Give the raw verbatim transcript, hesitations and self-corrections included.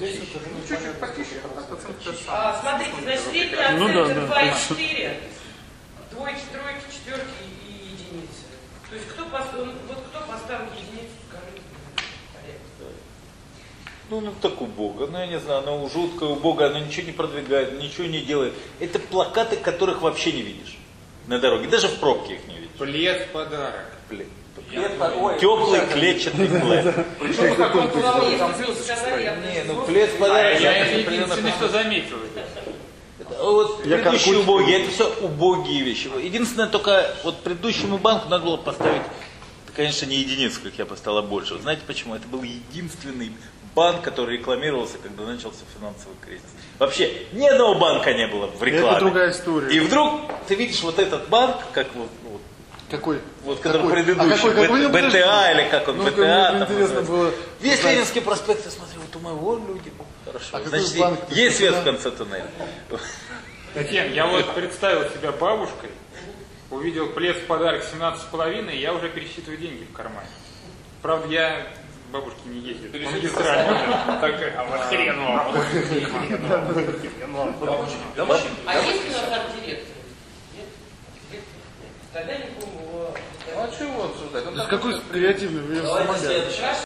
здесь это же ну, чуть-чуть потише, а, смотрите, значит, средняя оценка ну, да, да. два и четыре, двойки, тройки, четверки и единицы. То есть кто поставил, вот кто поставил единицу, скажите. Ну, ну так убого, ну я не знаю, оно жуткое, убого, оно ничего не продвигает, ничего не делает. Это плакаты, которых вообще не видишь на дороге, даже в пробке их не видишь. Плед подарок. Плед. Теплый клетчатый плед. Причем как он половой, там Не, ну плед подарок. Я единственное, что заметил. Вот Я предыдущие как убогие, это все убогие вещи. Единственное, только вот предыдущему банку надо было поставить, конечно, не единицу, как я поставил, а больше. Вот знаете почему? Это был единственный банк, который рекламировался, когда начался финансовый кризис. Вообще, ни одного банка не было в рекламе. Это другая история. И вдруг ты видишь вот этот банк, как вот, вот Какой? вот который Какой? предыдущий, А какой? Какой? бэ тэ а или как он, Ну, бэ тэ а. мне Там, интересно было. весь узнать. Ленинский проспект, я смотрю, вот у моего люди. Хорошо. А какой Значит, банк? есть свет в конце туннеля. Татьяна, я вот представил себя бабушкой, увидел плед в подарок семнадцать с половиной, и я уже пересчитываю деньги в кармане. Правда, я бабушки не ездит по магистрали. А вот хрен вам. А есть у нас арт-директор? Нет? Тогда не помню. А чего обсуждать? Какой креативный, вы её Давайте помогали. следующий.